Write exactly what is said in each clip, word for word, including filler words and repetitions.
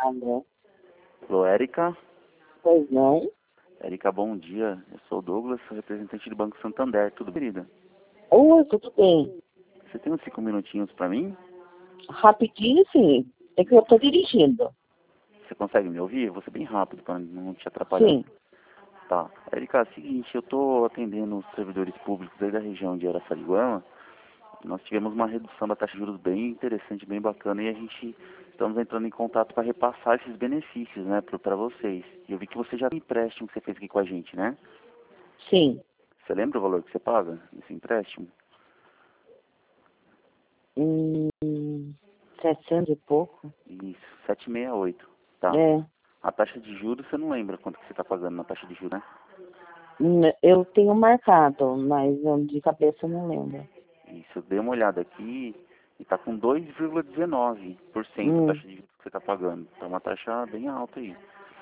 Alô? Alô, Érica? Pois não? Érica, bom dia. Eu sou o Douglas, sou representante do Banco Santander. Tudo, querida? Oi, tudo bem? Você tem uns cinco minutinhos para mim? Rapidinho, sim. É que eu estou dirigindo. Você consegue me ouvir? Eu vou ser bem rápido para não te atrapalhar. Sim. Tá. Érica, é o seguinte, eu estou atendendo os servidores públicos aí da região de Araçariguama. Nós tivemos uma redução da taxa de juros bem interessante, bem bacana, e a gente estamos entrando em contato para repassar esses benefícios, né, para vocês. E eu vi que você já tem empréstimo que você fez aqui com a gente, né? Sim. Você lembra o valor que você paga nesse empréstimo? Hum, setecentos e pouco. Isso, setecentos e sessenta e oito, tá? É. A taxa de juros, você não lembra quanto que você está pagando na taxa de juros, né? Hum, Eu tenho marcado, mas eu de cabeça eu não lembro. Isso, eu dei uma olhada aqui e está com dois vírgula dezenove por cento a Hum, taxa de juros que você está pagando. Então, é uma taxa bem alta aí.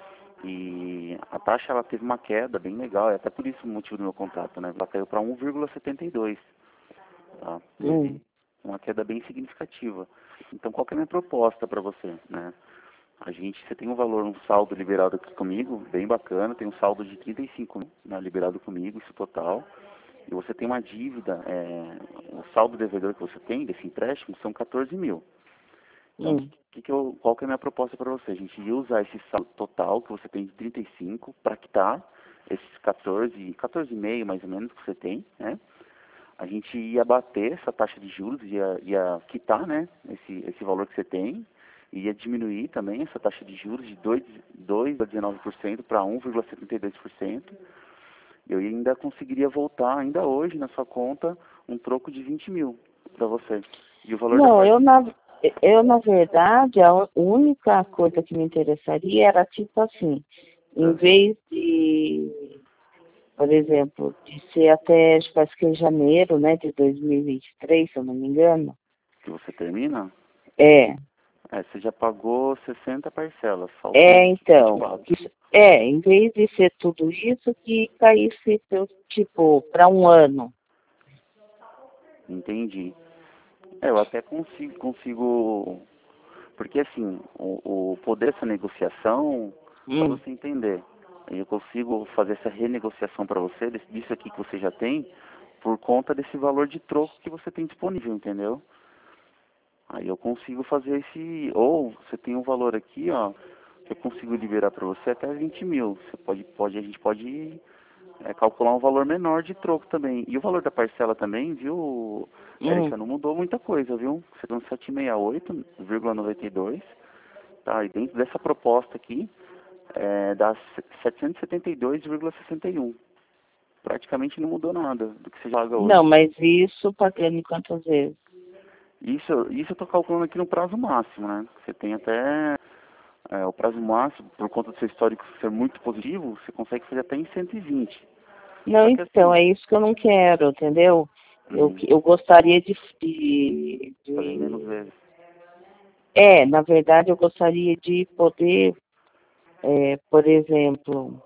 E a taxa, ela teve uma queda bem legal, é até por isso o motivo do meu contato, né? Ela caiu para um vírgula setenta e dois, tá? hum, Teve uma queda bem significativa. Então, qual que é a minha proposta para você, né? A gente, você tem um valor, um saldo liberado aqui comigo, bem bacana, tem um saldo de trinta e cinco mil, né, liberado comigo, isso total. E você tem uma dívida, é, o saldo devedor que você tem desse empréstimo são quatorze mil. Então, hum. que que eu, qual que é a minha proposta para você? A gente ia usar esse saldo total que você tem de trinta e cinco para quitar esses quatorze, quatorze e meio mais ou menos que você tem, né? A gente ia bater essa taxa de juros, ia, ia quitar, né, esse, esse valor que você tem, e ia diminuir também essa taxa de juros de dois vírgula dezenove por cento para um vírgula setenta e dois por cento. Eu ainda conseguiria voltar, ainda hoje, na sua conta, um troco de vinte mil para você. E o valor da Não, parte... eu na, eu na verdade, a única coisa que me interessaria era tipo assim, em Ah, vez de, por exemplo, de ser até, acho que parece que é janeiro, né, de dois mil e vinte e três, se eu não me engano. que você termina, É, é, você já pagou sessenta parcelas, faltam é vinte e então, quatro. isso- é, em vez de ser tudo isso, que caísse, tipo, para um ano. Entendi. É, eu até consigo, consigo, porque assim, o, o poder dessa negociação, para Hum, você entender, eu consigo fazer essa renegociação para você, desse- disso aqui que você já tem, por conta desse valor de troco que você tem disponível, entendeu? Aí eu consigo fazer esse, ou você tem um valor aqui, ó, que eu consigo liberar para você até vinte mil. Você pode, pode, a gente pode é, calcular um valor menor de troco também. E o valor da parcela também, viu, hum. Érica, não mudou muita coisa, viu? Você tem um setecentos e sessenta e oito vírgula noventa e dois, tá? E dentro dessa proposta aqui, é, dá setecentos e setenta e dois vírgula sessenta e um. Praticamente não mudou nada do que você paga Não, hoje. mas isso pagando em quantas vezes? Isso, isso eu estou calculando aqui no prazo máximo, né? Você tem até é, o prazo máximo, por conta do seu histórico ser muito positivo, você consegue fazer até em cento e vinte. Não, Só que então, assim, é isso que eu não quero, entendeu? Eu, hum, eu gostaria de, de, fazer menos de- vezes. É, na verdade, eu gostaria de poder, é, por exemplo,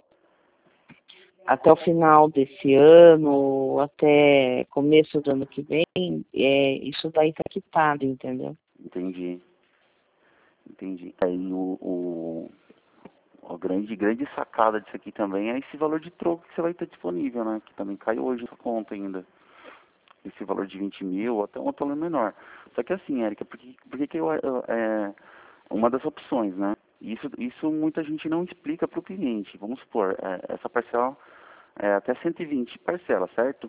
até o final desse ano, ou até começo do ano que vem, é, isso daí tá quitado, entendeu? Entendi, entendi. Aí o, o, a grande, grande sacada disso aqui também é esse valor de troco que você vai ter disponível, né? Que também cai hoje na sua conta ainda. Esse valor de vinte mil ou até um valor menor. Só que assim, Érica, por que, por que, que eu, eu, é uma das opções, né? Isso, isso muita gente não explica para o cliente. Vamos supor, é, essa parcela é até cento e vinte parcela, certo?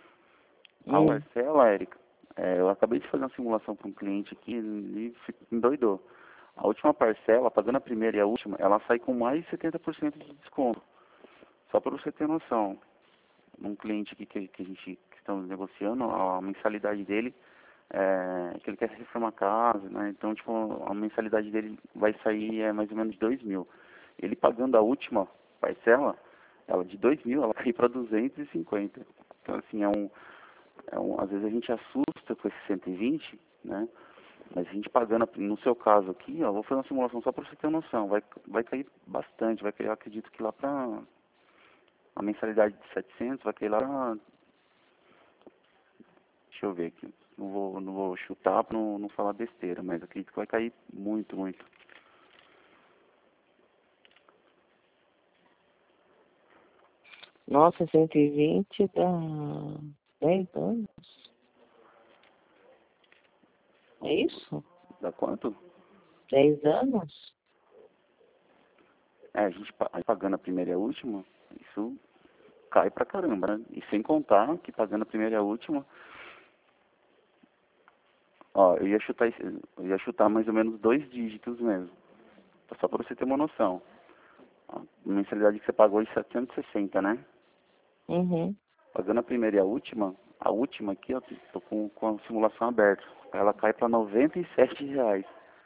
A Hum, parcela, Érica, é, eu acabei de fazer uma simulação para um cliente aqui e fi- endoidou. A última parcela, pagando a primeira e a última, ela sai com mais de setenta por cento de desconto. Só para você ter noção, um cliente aqui que, que a gente que estamos negociando, a mensalidade dele é que ele quer reformar a casa, né? Então, tipo, a mensalidade dele vai sair é mais ou menos dois mil. Ele pagando a última parcela, ela de dois mil, ela cai para duzentos e cinquenta. Então, assim, é um, é um, às vezes a gente assusta com esse cento e vinte, né? Mas a gente pagando, no seu caso aqui, ó, vou fazer uma simulação só para você ter uma noção, vai, vai cair bastante, vai cair, eu acredito que lá para a mensalidade de setecentos, vai cair lá pra, deixa eu ver aqui, não vou, não vou chutar para não, não falar besteira, mas acredito que vai cair muito, muito. Nossa, cento e vinte dá dez anos. É isso? Dá quanto? Dez anos? É, a gente pa- aí pagando a primeira e a última, isso cai pra caramba, né? E sem contar que pagando a primeira e a última, ó, eu ia chutar, esse- eu ia chutar mais ou menos dois dígitos mesmo. Só pra você ter uma noção. A mensalidade que você pagou é setecentos e sessenta, né? Uhum. Pagando a primeira e a última, a última aqui, ó, tô com, com a simulação aberta. Ela cai pra noventa e sete reais.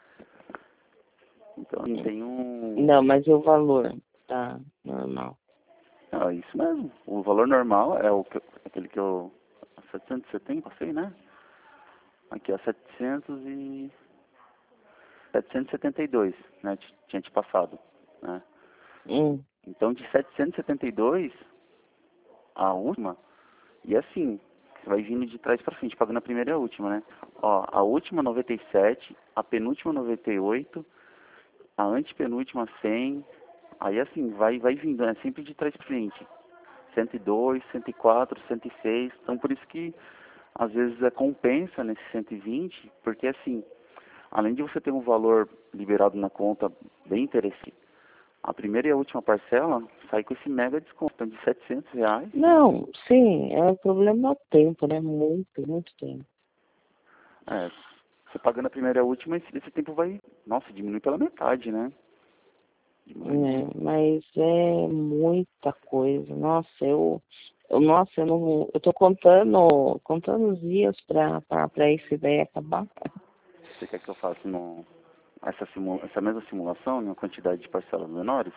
Então tem um. Não, mas e o valor? Tá, normal. Ah, isso mesmo. O valor normal é o que, eu- aquele que eu. setecentos e setenta, passei, né? Aqui, ó, setecentos e. setecentos e setenta e dois, né? t- Tinha te passado, né? Hum. Então de setecentos e setenta e dois, a última, e assim, você vai vindo de trás pra frente, pagando a primeira e a última, né? Ó, a última noventa e sete, a penúltima noventa e oito, a antepenúltima cem, aí assim, vai, vai vindo, né? Sempre de trás pra frente. cento e dois, cento e quatro, cento e seis. Então por isso que às vezes é compensa nesse cento e vinte, porque assim, além de você ter um valor liberado na conta bem interessante, a primeira e a última parcela sai com esse mega desconto, então de setecentos reais. Não, sim, é o problema é o tempo, né? Muito, muito tempo. É, você pagando a primeira e a última, esse, esse tempo vai, nossa, diminui pela metade, né? Diminui. É, mas é muita coisa. Nossa, eu, eu nossa, eu não, eu tô contando, contando os dias pra, pra, pra isso daí acabar. Você quer que eu faça no, essa, simu, essa mesma simulação em uma quantidade de parcelas menores?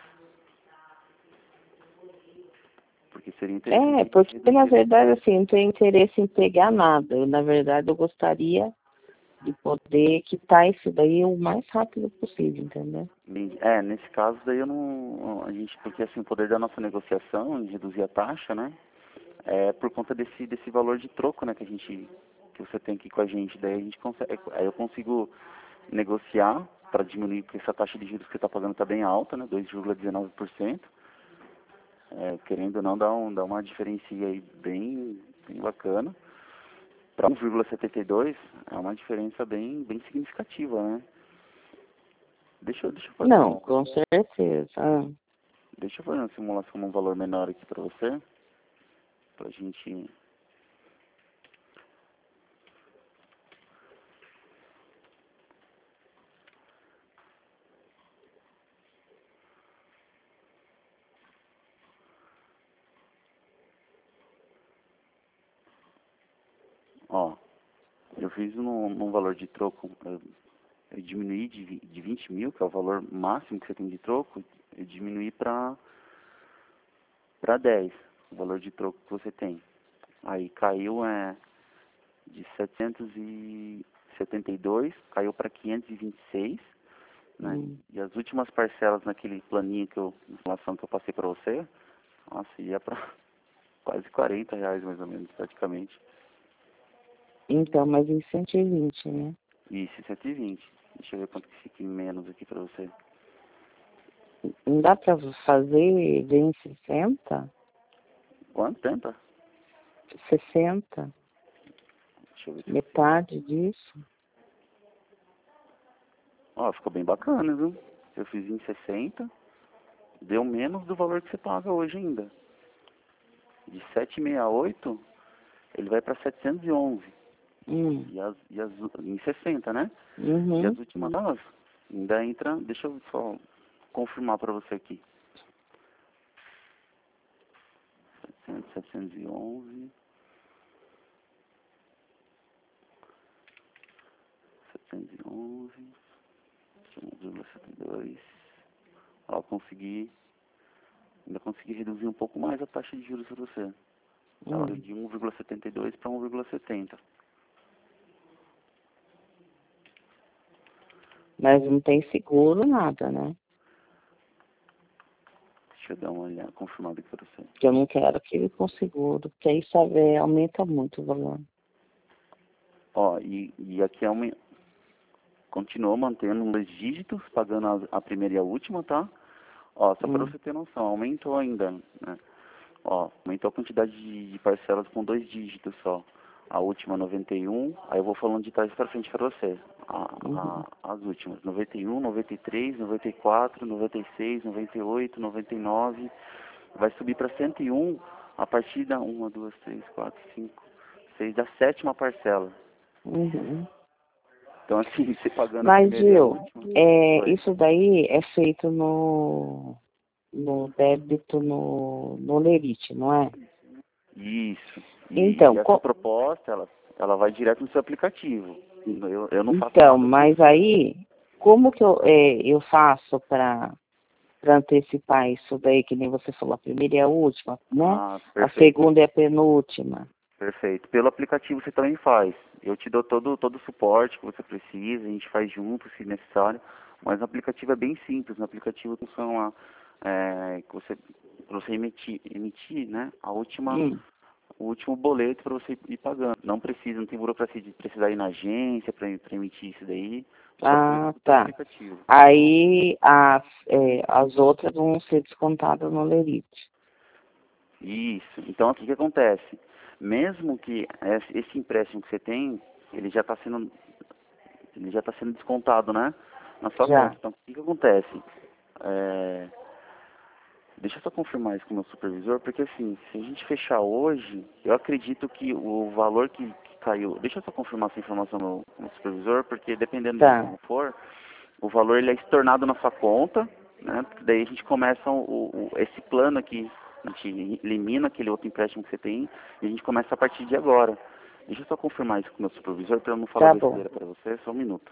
Porque seria É, interessante porque na reduzir. verdade, assim, não tenho interesse em pegar nada. Eu, na verdade, eu gostaria de poder quitar isso daí o mais rápido possível, entendeu? É, nesse caso daí eu não, a gente, porque assim, o poder da nossa negociação em reduzir a taxa, né, é por conta desse, desse valor de troco, né, que a gente, que você tem aqui com a gente, daí a gente consegue, aí eu consigo negociar para diminuir, porque essa taxa de juros que você está pagando está bem alta, né, dois vírgula dezenove por cento, é, querendo ou não, dá, um, dá uma diferença aí bem, bem bacana. Para um vírgula setenta e dois é uma diferença bem, bem significativa, né. Deixa, eu- deixa eu fazer Não, um, com certeza. Ah, deixa eu fazer uma simulação num valor menor aqui para você, pra gente. Ó, eu fiz num, num valor de troco, eu, eu diminuí de, vi- de vinte mil, que é o valor máximo que você tem de troco, eu diminuí para para dez, o valor de troco que você tem. Aí caiu é, de setecentos e setenta e dois, caiu para quinhentos e vinte e seis, né? hum. E as últimas parcelas naquele planinho que eu, na informação que eu passei para você, nossa, ia para quase quarenta reais mais ou menos, praticamente. Então, mas em cento e vinte, né? Isso, cento e vinte. Deixa eu ver quanto que fica em menos aqui pra você. Não dá pra fazer ver em sessenta? Quanto tempo? sessenta? Deixa eu ver se eu consigo. Metade disso? Ó, ficou bem bacana, viu? Eu fiz em sessenta, deu menos do valor que você paga hoje ainda. De setecentos e sessenta e oito, ele vai pra setecentos e onze. Hum. E as, e as, em sessenta, né? E Uhum. as últimas aulas ainda entra, deixa eu só confirmar pra você aqui. setecentos, setecentos e onze, setecentos e onze, um vírgula setenta e dois. Ó, consegui, ainda consegui reduzir um pouco mais a taxa de juros para você. Ela veio Hum. de um vírgula setenta e dois para um vírgula setenta. Mas não tem seguro, nada, né? Deixa eu dar uma olhada, confirmada aqui para você. Porque eu não quero aquele com seguro, porque aí sabe, aumenta muito o valor. Ó, e, e aqui é uma, continuou mantendo dois dígitos, pagando a, a primeira e a última, tá? Ó, só para Hum. você ter noção, aumentou ainda, né? Ó, aumentou a quantidade de, de parcelas com dois dígitos só. A última noventa e um, aí eu vou falando de trás para frente para você. A, Uhum. a, as últimas, noventa e um, noventa e três, noventa e quatro, noventa e seis, noventa e oito, noventa e nove, vai subir para cento e um a partir da uma, duas, três, quatro, cinco, seis, da sétima parcela. Uhum. Então assim, você pagando a Mas, primeira e a Gil, última. é, Oi. isso daí é feito no, no débito no, no Lerite, não é? Isso. E, e Então, essa co- proposta, ela, ela vai direto no seu aplicativo. Eu, eu não faço então, nada com mas isso. aí, como que eu, é, eu faço para para antecipar isso daí, que nem você falou, a primeira e a última, né? Ah, A perfeito. segunda e a penúltima. Perfeito. Pelo aplicativo você também faz. Eu te dou todo, todo o suporte que você precisa, a gente faz junto, se necessário. Mas no aplicativo é bem simples. No aplicativo funciona lá, é, que você, pra você emitir, emitir, né, a última, Hum. o último boleto para você ir pagando. Não precisa, não tem burocracia de precisar ir na agência para emitir isso daí. Só faz Ah, tudo pelo tá. aplicativo. Aí as, é, as outras vão ser descontadas no Lerite. Isso. Então, o que que acontece? Mesmo que esse esse empréstimo que você tem, ele já está sendo, ele já está sendo descontado, né, na sua conta. Já. Então, o que que acontece? É, deixa eu só confirmar isso com o meu supervisor, porque assim, se a gente fechar hoje, eu acredito que o valor que, que caiu. Deixa eu só confirmar essa informação no, com o meu supervisor, porque dependendo de Tá. como for, o valor ele é estornado na sua conta, né? Porque daí a gente começa o, o- esse plano aqui, a gente elimina aquele outro empréstimo que você tem e a gente começa a partir de agora. Deixa eu só confirmar isso com o meu supervisor para eu não falar Tá bom. besteira para você, só um minuto.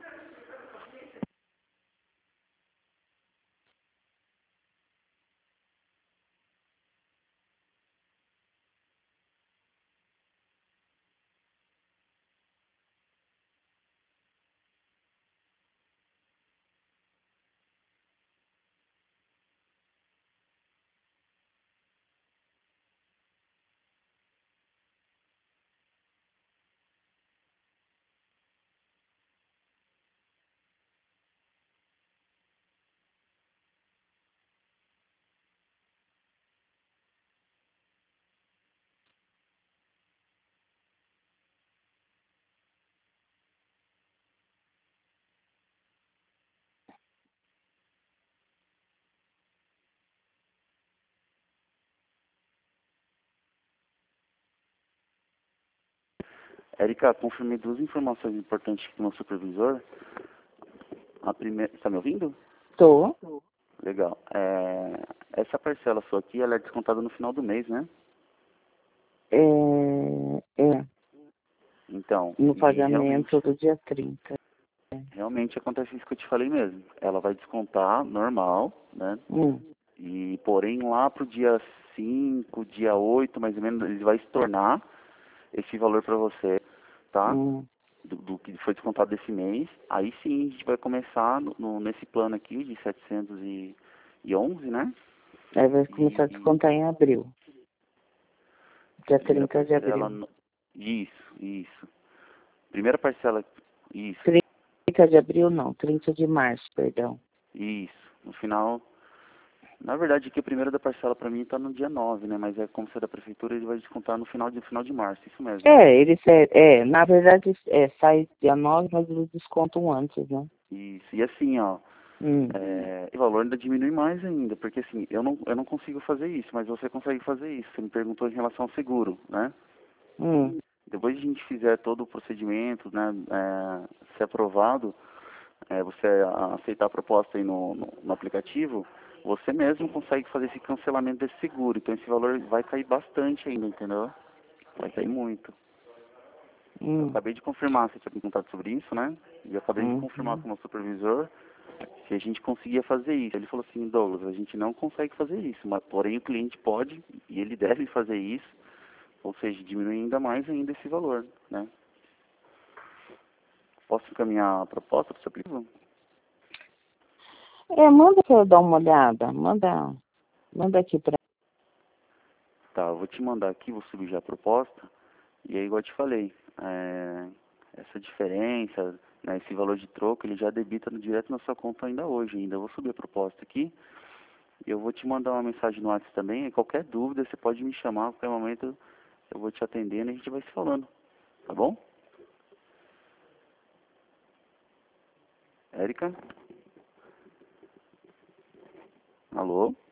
Érica, confirmei duas informações importantes aqui com o meu supervisor. A primeira, está me ouvindo? Tô. Legal. É, essa parcela sua aqui, ela é descontada no final do mês, né? É, é, Então, no e realmente, pagamento do dia trinta. realmente acontece isso que eu te falei mesmo. Ela vai descontar normal, né? Hum. E porém lá pro dia cinco, dia oito, mais ou menos, ele vai estornar esse valor para você, tá? Hum. Do, do que foi descontado desse mês. Aí sim a gente vai começar no, no- nesse plano aqui de setecentos e onze, né? Aí vai começar a E descontar em abril. Dia primeira trinta de parcela, abril. no- isso, isso. Primeira parcela, isso, trinta de abril não, trinta de março, perdão. isso. No final, na verdade aqui a primeira da parcela para mim está no dia nove, né? Mas é como se é da prefeitura, ele vai descontar no final de, final de março, isso mesmo. É, eles é, é, na verdade é, sai dia nove, mas eles descontam antes, né? Isso. E assim, ó, Hum. é, o valor ainda diminui mais ainda, porque assim, eu não, eu não consigo fazer isso, mas você consegue fazer isso. Você me perguntou em relação ao seguro, né? Hum. Depois de a gente fizer todo o procedimento, né, é, ser aprovado, é, você aceitar a proposta aí no, no, no aplicativo, você mesmo consegue fazer esse cancelamento desse seguro. Então esse valor vai cair bastante ainda, entendeu? Vai cair muito. Eu Hum. acabei de confirmar, você tinha perguntado sobre isso, né? E eu acabei de confirmar Uhum. com o meu supervisor se a gente conseguia fazer isso. Ele falou assim, Douglas, a gente não consegue fazer isso, mas porém o cliente pode e ele deve fazer isso, ou seja, diminuir ainda mais ainda esse valor, né? Posso encaminhar a proposta para o seu aplicativo? É, manda pra eu dar uma olhada. Manda, manda aqui pra. Tá, eu vou te mandar aqui, vou subir já a proposta. E aí, igual eu te falei, é, essa diferença, né, esse valor de troco, ele já debita no, direto na sua conta ainda hoje. Ainda eu vou subir a proposta aqui. Eu vou te mandar uma mensagem no WhatsApp também. Qualquer dúvida, você pode me chamar a qualquer momento. Eu vou te atendendo e a gente vai se falando. Tá bom? Érica? Alô?